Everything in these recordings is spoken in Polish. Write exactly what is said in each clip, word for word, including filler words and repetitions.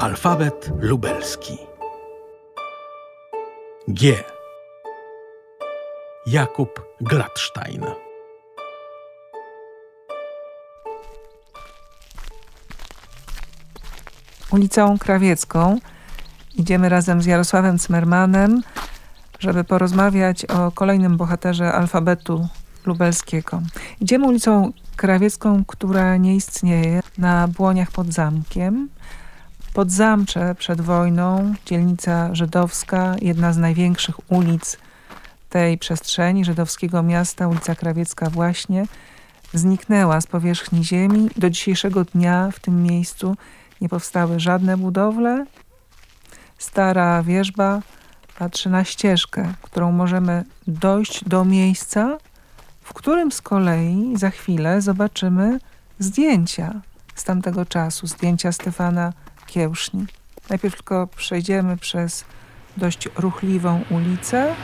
Alfabet lubelski. G. Jakub Gladstein. Ulicą Krawiecką idziemy razem z Jarosławem Cmermanem, żeby porozmawiać o kolejnym bohaterze alfabetu lubelskiego. Idziemy ulicą Krawiecką, która nie istnieje, na Błoniach pod zamkiem. Podzamcze przed wojną, dzielnica żydowska, jedna z największych ulic tej przestrzeni żydowskiego miasta, ulica Krawiecka właśnie, zniknęła z powierzchni ziemi. Do dzisiejszego dnia w tym miejscu nie powstały żadne budowle. Stara wierzba patrzy na ścieżkę, którą możemy dojść do miejsca, w którym z kolei za chwilę zobaczymy zdjęcia z tamtego czasu, zdjęcia Stefana Kiełszni. Najpierw tylko przejdziemy przez dość ruchliwą ulicę,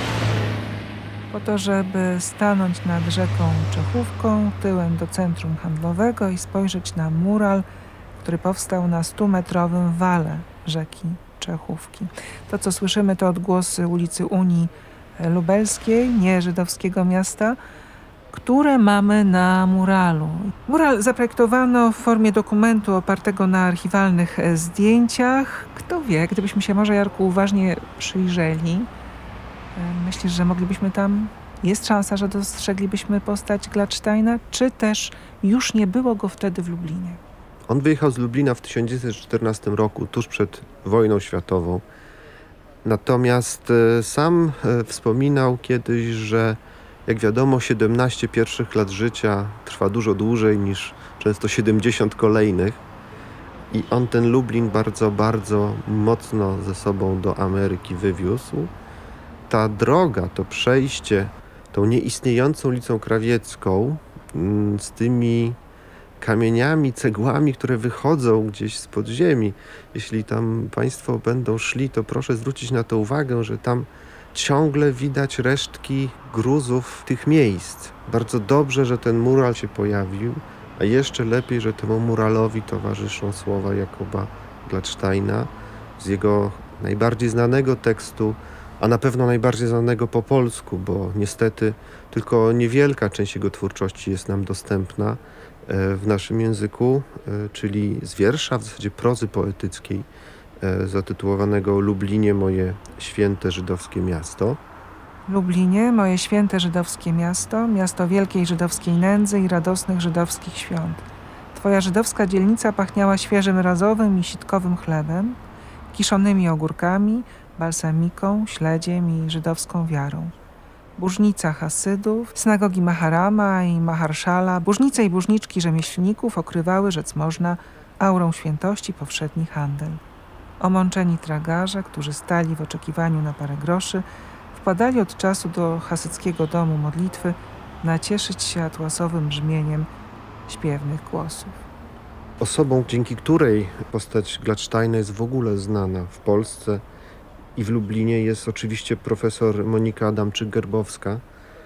po to, żeby stanąć nad rzeką Czechówką, tyłem do centrum handlowego i spojrzeć na mural, który powstał na stumetrowym wale rzeki Czechówki. To, co słyszymy, to odgłosy ulicy Unii Lubelskiej, nie żydowskiego miasta, które mamy na muralu. Mural zaprojektowano w formie dokumentu opartego na archiwalnych zdjęciach. Kto wie, gdybyśmy się może, Jarku, uważnie przyjrzeli, myślisz, że moglibyśmy tam, jest szansa, że dostrzeglibyśmy postać Gladsteina, czy też już nie było go wtedy w Lublinie? On wyjechał z Lublina w tysiąc dziewięćset czternastym roku, tuż przed wojną światową. Natomiast e, sam e, wspominał kiedyś, że jak wiadomo, siedemnaście pierwszych lat życia trwa dużo dłużej niż często siedemdziesiąt kolejnych. I on ten Lublin bardzo, bardzo mocno ze sobą do Ameryki wywiózł. Ta droga, to przejście tą nieistniejącą ulicą Krawiecką mm, z tymi kamieniami, cegłami, które wychodzą gdzieś z podziemi. Jeśli tam Państwo będą szli, to proszę zwrócić na to uwagę, że tam ciągle widać resztki gruzów tych miejsc. Bardzo dobrze, że ten mural się pojawił, a jeszcze lepiej, że temu muralowi towarzyszą słowa Jakuba Gladsteina z jego najbardziej znanego tekstu, a na pewno najbardziej znanego po polsku, bo niestety tylko niewielka część jego twórczości jest nam dostępna w naszym języku, czyli z wiersza, w zasadzie prozy poetyckiej, zatytułowanego Lublinie, moje święte żydowskie miasto. Lublinie, moje święte żydowskie miasto, miasto wielkiej żydowskiej nędzy i radosnych żydowskich świąt. Twoja żydowska dzielnica pachniała świeżym razowym i sitkowym chlebem, kiszonymi ogórkami, balsamiką, śledziem i żydowską wiarą. Burznica Hasydów, synagogi Maharama i Maharszala, burznice i burzniczki rzemieślników okrywały, rzec można, aurą świętości powszedni handel. Omączeni tragarze, którzy stali w oczekiwaniu na parę groszy, wpadali od czasu do hasyckiego domu modlitwy nacieszyć się atłasowym brzmieniem śpiewnych głosów. Osobą, dzięki której postać Gladsteina jest w ogóle znana w Polsce i w Lublinie, jest oczywiście profesor Monika Adamczyk-Gerbowska,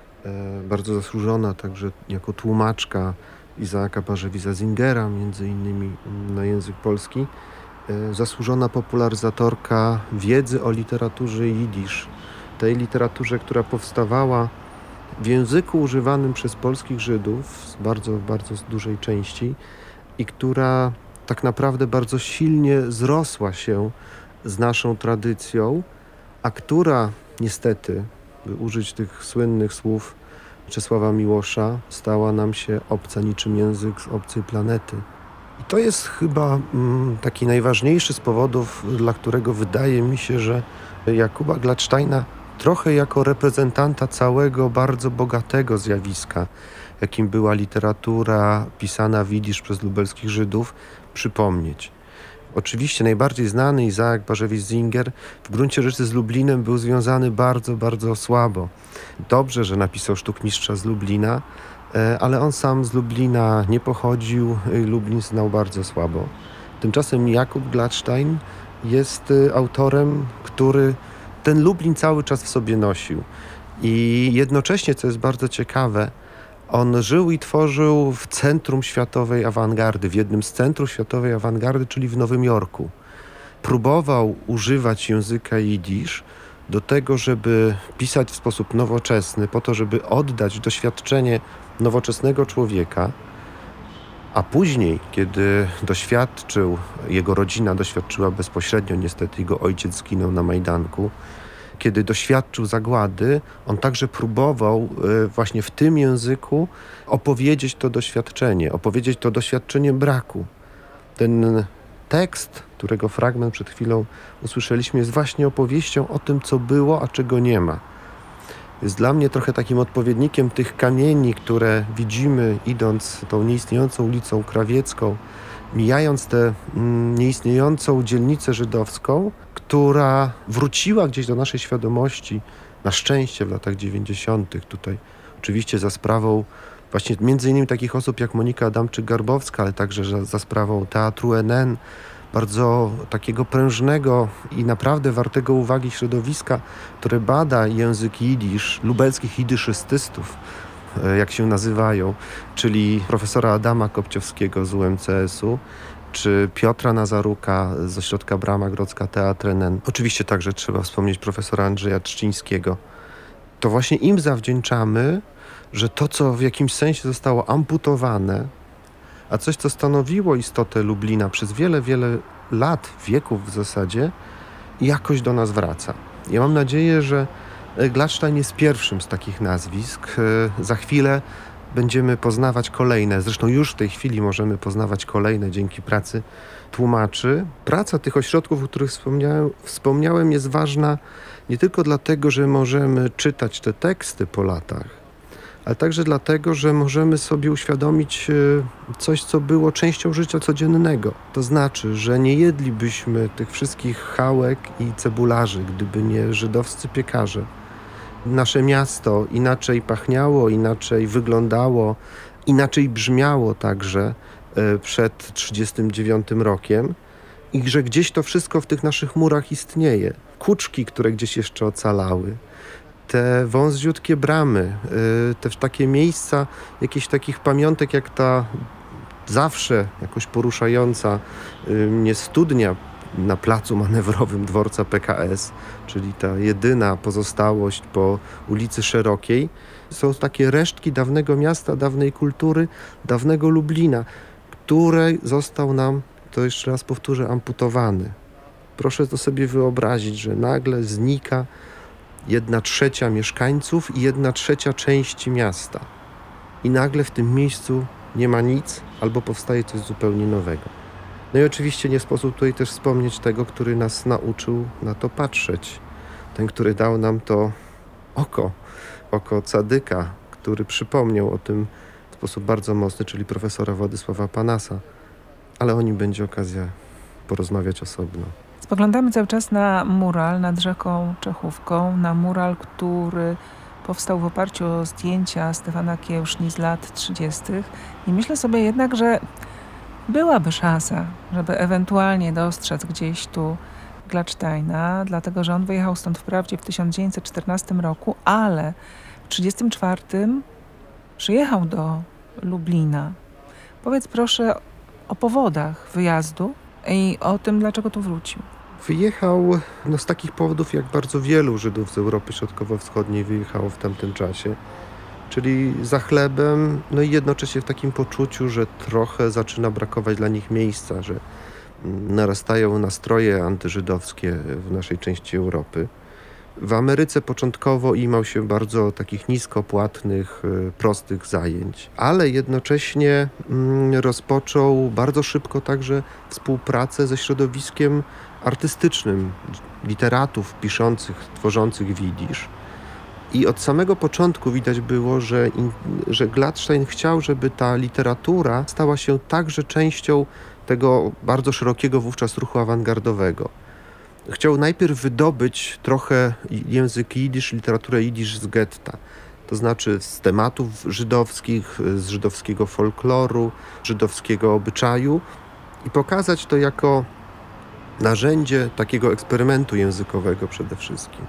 bardzo zasłużona także jako tłumaczka Izaaka Basheviza-Zingera, między innymi na język polski, zasłużona popularyzatorka wiedzy o literaturze jidysz, tej literaturze, która powstawała w języku używanym przez polskich Żydów z bardzo, bardzo dużej części i która tak naprawdę bardzo silnie zrosła się z naszą tradycją, a która niestety, by użyć tych słynnych słów Czesława Miłosza, stała nam się obca niczym język z obcej planety. I to jest chyba mm, taki najważniejszy z powodów, dla którego wydaje mi się, że Jakuba Gladsteina trochę jako reprezentanta całego bardzo bogatego zjawiska, jakim była literatura pisana w jidysz przez lubelskich Żydów, przypomnieć. Oczywiście najbardziej znany Izaak Bashevis-Zinger w gruncie rzeczy z Lublinem był związany bardzo, bardzo słabo. Dobrze, że napisał Sztukmistrza z Lublina, ale on sam z Lublina nie pochodził, Lublin znał bardzo słabo. Tymczasem Jakub Gladstein jest autorem, który ten Lublin cały czas w sobie nosił. I jednocześnie, co jest bardzo ciekawe, on żył i tworzył w centrum światowej awangardy, w jednym z centrów światowej awangardy, czyli w Nowym Jorku. próbował używać języka jidysz do tego, żeby pisać w sposób nowoczesny, po to, żeby oddać doświadczenie nowoczesnego człowieka, a później, kiedy doświadczył, jego rodzina doświadczyła bezpośrednio, niestety jego ojciec zginął na Majdanku, kiedy doświadczył zagłady, on także próbował właśnie w tym języku opowiedzieć to doświadczenie, opowiedzieć to doświadczenie braku. Ten tekst, którego fragment przed chwilą usłyszeliśmy, jest właśnie opowieścią o tym, co było, a czego nie ma. Jest dla mnie trochę takim odpowiednikiem tych kamieni, które widzimy idąc tą nieistniejącą ulicą Krawiecką, mijając tę mm, nieistniejącą dzielnicę żydowską, która wróciła gdzieś do naszej świadomości, na szczęście w latach dziewięćdziesiątych. Tutaj oczywiście za sprawą właśnie między innymi takich osób jak Monika Adamczyk-Garbowska, ale także za, za sprawą Teatru N N, bardzo takiego prężnego i naprawdę wartego uwagi środowiska, które bada język jidysz, lubelskich jidyszystystów, jak się nazywają, czyli profesora Adama Kopciowskiego z U M C S u, czy Piotra Nazaruka z Ośrodka Brama Grodzka Teatr N N. Oczywiście także trzeba wspomnieć profesora Andrzeja Trzcińskiego. To właśnie im zawdzięczamy, że to, co w jakimś sensie zostało amputowane, a coś, co stanowiło istotę Lublina przez wiele, wiele lat, wieków w zasadzie, jakoś do nas wraca. Ja mam nadzieję, że Glattstein jest pierwszym z takich nazwisk. Za chwilę będziemy poznawać kolejne. Zresztą już w tej chwili możemy poznawać kolejne dzięki pracy tłumaczy. Praca tych ośrodków, o których wspomniałem, wspomniałem jest ważna nie tylko dlatego, że możemy czytać te teksty po latach, ale także dlatego, że możemy sobie uświadomić coś, co było częścią życia codziennego. To znaczy, że nie jedlibyśmy tych wszystkich chałek i cebularzy, gdyby nie żydowscy piekarze. Nasze miasto inaczej pachniało, inaczej wyglądało, inaczej brzmiało także przed trzydziestym dziewiątym rokiem i że gdzieś to wszystko w tych naszych murach istnieje. Kuczki, które gdzieś jeszcze ocalały, te wąziutkie bramy, te takie miejsca, jakichś takich pamiątek jak ta zawsze jakoś poruszająca mnie studnia na placu manewrowym dworca P K S, czyli ta jedyna pozostałość po ulicy Szerokiej. Są takie resztki dawnego miasta, dawnej kultury, dawnego Lublina, który został nam, to jeszcze raz powtórzę, amputowany. Proszę to sobie wyobrazić, że nagle znika jedna trzecia mieszkańców i jedna trzecia części miasta. I nagle w tym miejscu nie ma nic, albo powstaje coś zupełnie nowego. No i oczywiście nie sposób tutaj też wspomnieć tego, który nas nauczył na to patrzeć. Ten, który dał nam to oko, oko Cadyka, który przypomniał o tym w sposób bardzo mocny, czyli profesora Władysława Panasa. Ale o nim będzie okazja porozmawiać osobno. Spoglądamy cały czas na mural nad rzeką Czechówką, na mural, który powstał w oparciu o zdjęcia Stefana Kiełszni z lat trzydziestych. I myślę sobie jednak, że byłaby szansa, żeby ewentualnie dostrzec gdzieś tu Glattsteina, dlatego że on wyjechał stąd wprawdzie w tysiąc dziewięćset czternastym roku, ale w tysiąc dziewięćset trzydziestym czwartym przyjechał do Lublina. Powiedz proszę o powodach wyjazdu i o tym, dlaczego tu wrócił. Wyjechał no, z takich powodów, jak bardzo wielu Żydów z Europy Środkowo-Wschodniej wyjechało w tamtym czasie. Czyli za chlebem, no i jednocześnie w takim poczuciu, że trochę zaczyna brakować dla nich miejsca, że narastają nastroje antyżydowskie w naszej części Europy. W Ameryce początkowo imał się bardzo takich niskopłatnych, prostych zajęć, ale jednocześnie rozpoczął bardzo szybko także współpracę ze środowiskiem artystycznym, literatów piszących, tworzących w jidysz. I od samego początku widać było, że, że Glattstein chciał, żeby ta literatura stała się także częścią tego bardzo szerokiego wówczas ruchu awangardowego. Chciał najpierw wydobyć trochę język jidysz, literaturę jidysz z getta. To znaczy z tematów żydowskich, z żydowskiego folkloru, żydowskiego obyczaju i pokazać to jako narzędzie takiego eksperymentu językowego przede wszystkim.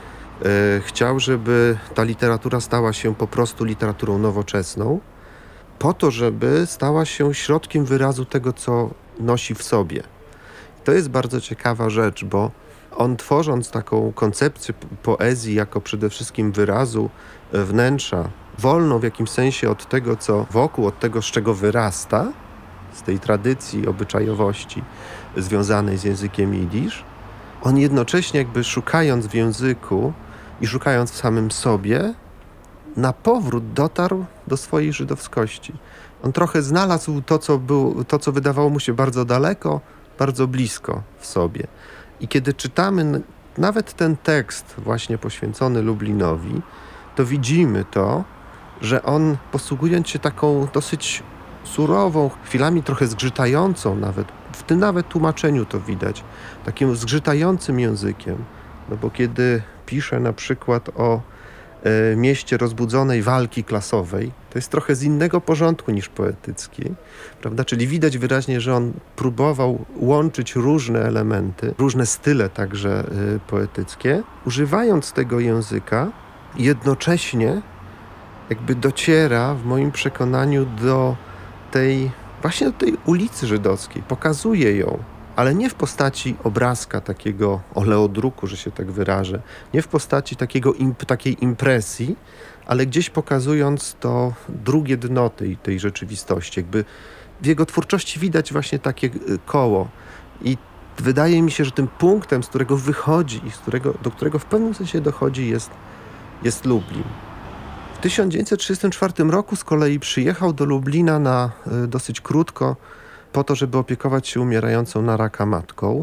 Chciał, żeby ta literatura stała się po prostu literaturą nowoczesną, po to, żeby stała się środkiem wyrazu tego, co nosi w sobie. to jest bardzo ciekawa rzecz, bo on tworząc taką koncepcję poezji jako przede wszystkim wyrazu wnętrza, wolną w jakimś sensie od tego, co wokół, od tego, z czego wyrasta, z tej tradycji obyczajowości związanej z językiem jidysz, on jednocześnie jakby szukając w języku i szukając w samym sobie, na powrót dotarł do swojej żydowskości. On trochę znalazł to, co było, to, co wydawało mu się bardzo daleko, bardzo blisko w sobie. I kiedy czytamy nawet ten tekst właśnie poświęcony Lublinowi, to widzimy to, że on posługując się taką dosyć surową, chwilami trochę zgrzytającą nawet, w tym nawet tłumaczeniu to widać, takim zgrzytającym językiem. No bo kiedy pisze na przykład o e, mieście rozbudzonej walki klasowej, to jest trochę z innego porządku niż poetyckiej, prawda? Czyli widać wyraźnie, że on próbował łączyć różne elementy, różne style także e, poetyckie, używając tego języka, jednocześnie jakby dociera w moim przekonaniu do tej, właśnie do tej ulicy żydowskiej, pokazuje ją, ale nie w postaci obrazka takiego oleodruku, że się tak wyrażę, nie w postaci takiego imp, takiej impresji, ale gdzieś pokazując to drugie dno tej, tej rzeczywistości. Jakby w jego twórczości widać właśnie takie koło i wydaje mi się, że tym punktem, z którego wychodzi i z którego, do którego w pewnym sensie dochodzi jest, jest Lublin. W tysiąc dziewięćset trzydziestym czwartym roku z kolei przyjechał do Lublina na y, dosyć krótko po to, żeby opiekować się umierającą na raka matką.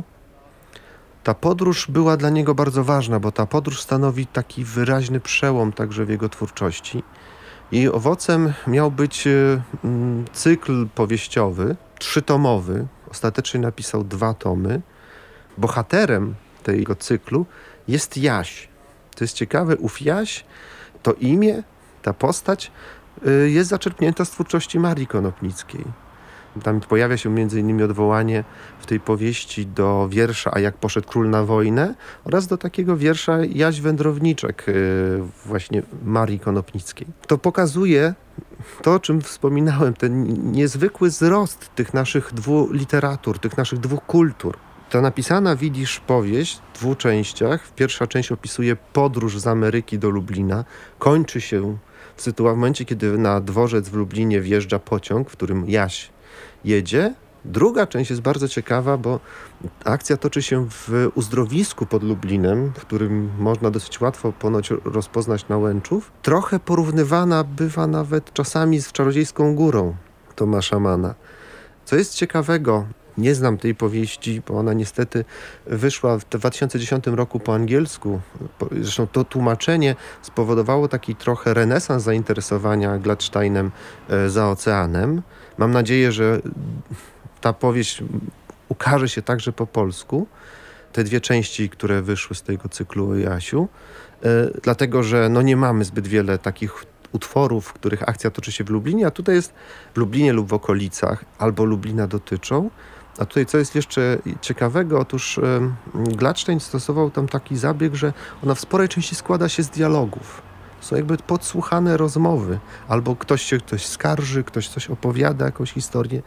Ta podróż była dla niego bardzo ważna, bo ta podróż stanowi taki wyraźny przełom także w jego twórczości. Jej owocem miał być y, y, cykl powieściowy, trzytomowy. Ostatecznie napisał dwa tomy. Bohaterem tego cyklu jest Jaś. To jest ciekawe, ów Jaś, to imię, ta postać y, jest zaczerpnięta z twórczości Marii Konopnickiej. Tam pojawia się między innymi odwołanie w tej powieści do wiersza A jak poszedł król na wojnę oraz do takiego wiersza Jaś Wędrowniczek y, właśnie Marii Konopnickiej. To pokazuje to, o czym wspominałem, ten niezwykły wzrost tych naszych dwóch literatur, tych naszych dwóch kultur. Ta napisana w jidysz powieść w dwóch częściach. Pierwsza część opisuje podróż z Ameryki do Lublina. Kończy się w, sytuacji, w momencie, kiedy na dworzec w Lublinie wjeżdża pociąg, w którym Jaś jedzie. Druga część jest bardzo ciekawa, bo akcja toczy się w uzdrowisku pod Lublinem, w którym można dosyć łatwo ponoć rozpoznać Nałęczów. Trochę porównywana bywa nawet czasami z Czarodziejską Górą Tomasza Manna. Co jest ciekawego, nie znam tej powieści, bo ona niestety wyszła w dwa tysiące dziesiątym roku po angielsku. Zresztą to tłumaczenie spowodowało taki trochę renesans zainteresowania Gladsteinem za oceanem. Mam nadzieję, że ta powieść ukaże się także po polsku. Te dwie części, które wyszły z tego cyklu o Jasiu. Dlatego, że no nie mamy zbyt wiele takich utworów, w których akcja toczy się w Lublinie, a tutaj jest w Lublinie lub w okolicach, albo Lublina dotyczą. A tutaj co jest jeszcze ciekawego, otóż Gladstein stosował tam taki zabieg, że ona w sporej części składa się z dialogów. Są jakby podsłuchane rozmowy, albo ktoś się ktoś skarży, ktoś coś opowiada, jakąś historię.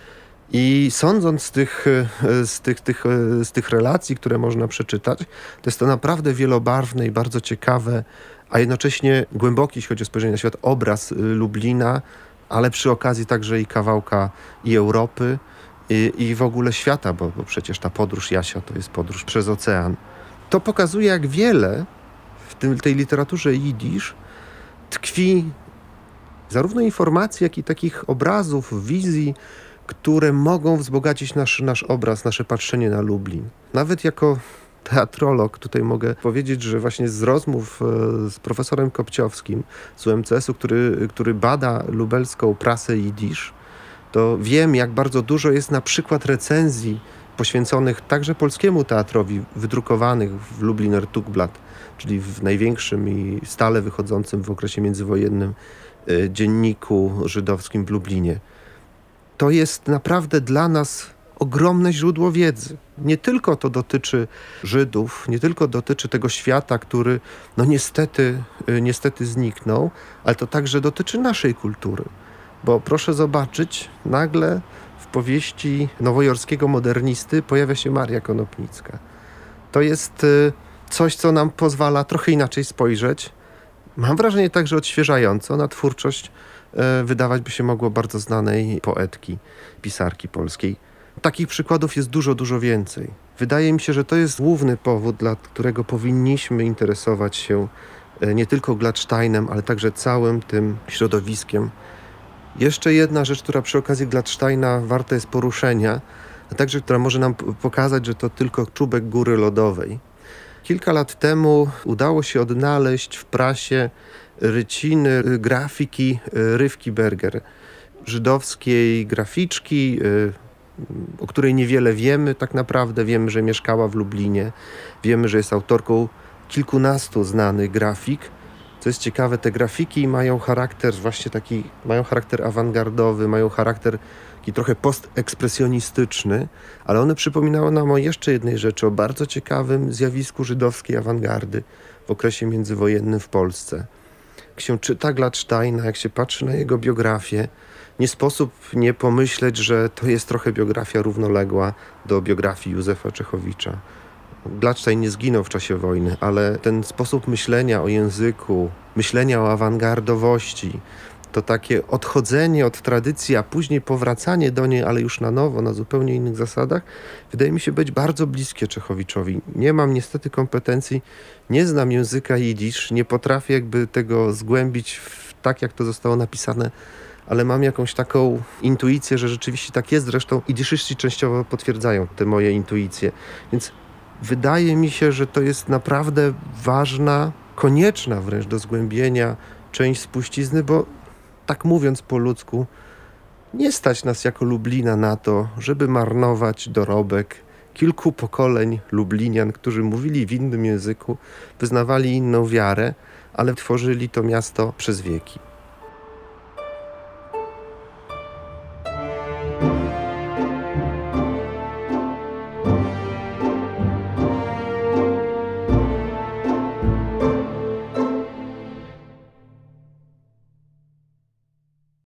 I sądząc z tych, z tych, tych, z tych relacji, które można przeczytać, to jest to naprawdę wielobarwne i bardzo ciekawe, a jednocześnie głęboki, jeśli chodzi o spojrzenie na świat, obraz Lublina, ale przy okazji także i kawałka i Europy, i, i w ogóle świata, bo, bo przecież ta podróż Jasia to jest podróż przez ocean. To pokazuje, jak wiele w tym, tej literaturze jidysz tkwi zarówno informacji, jak i takich obrazów, wizji, które mogą wzbogacić nasz, nasz obraz, nasze patrzenie na Lublin. Nawet jako teatrolog tutaj mogę powiedzieć, że właśnie z rozmów z profesorem Kopciowskim z U M C S-u, który, który bada lubelską prasę jidysz, to wiem, jak bardzo dużo jest na przykład recenzji poświęconych także polskiemu teatrowi, wydrukowanych w Lubliner Tugblatt, czyli w największym i stale wychodzącym w okresie międzywojennym dzienniku żydowskim w Lublinie. To jest naprawdę dla nas ogromne źródło wiedzy. Nie tylko to dotyczy Żydów, nie tylko dotyczy tego świata, który no niestety, niestety zniknął, ale to także dotyczy naszej kultury. Bo proszę zobaczyć, nagle w powieści nowojorskiego modernisty pojawia się Maria Konopnicka. To jest coś, co nam pozwala trochę inaczej spojrzeć. Mam wrażenie także odświeżająco na twórczość, wydawać by się mogło, bardzo znanej poetki, pisarki polskiej. Takich przykładów jest dużo, dużo więcej. Wydaje mi się, że to jest główny powód, dla którego powinniśmy interesować się nie tylko Gladsteinem, ale także całym tym środowiskiem. Jeszcze jedna rzecz, która przy okazji Gladsteina warta jest poruszenia, a także która może nam pokazać, że to tylko czubek góry lodowej. Kilka lat temu udało się odnaleźć w prasie ryciny grafiki Rywki Berger, żydowskiej graficzki, o której niewiele wiemy tak naprawdę. Wiemy, że mieszkała w Lublinie, wiemy, że jest autorką kilkunastu znanych grafik. Co jest ciekawe, te grafiki mają charakter właśnie taki, mają charakter awangardowy, mają charakter taki trochę postekspresjonistyczny, ale one przypominały nam o jeszcze jednej rzeczy, o bardzo ciekawym zjawisku żydowskiej awangardy w okresie międzywojennym w Polsce. Jak się czyta Gladsteina, jak się patrzy na jego biografię, nie sposób nie pomyśleć, że to jest trochę biografia równoległa do biografii Józefa Czechowicza. Gladstein nie zginął w czasie wojny, ale ten sposób myślenia o języku, myślenia o awangardowości, to takie odchodzenie od tradycji, a później powracanie do niej, ale już na nowo, na zupełnie innych zasadach, wydaje mi się być bardzo bliskie Czechowiczowi. Nie mam niestety kompetencji, nie znam języka jidysz, nie potrafię jakby tego zgłębić w, tak, jak to zostało napisane, ale mam jakąś taką intuicję, że rzeczywiście tak jest. Zresztą jidyszyści częściowo potwierdzają te moje intuicje. Więc wydaje mi się, że to jest naprawdę ważna, konieczna wręcz do zgłębienia część spuścizny, bo tak mówiąc po ludzku, nie stać nas jako Lublina na to, żeby marnować dorobek kilku pokoleń Lublinian, którzy mówili w innym języku, wyznawali inną wiarę, ale tworzyli to miasto przez wieki.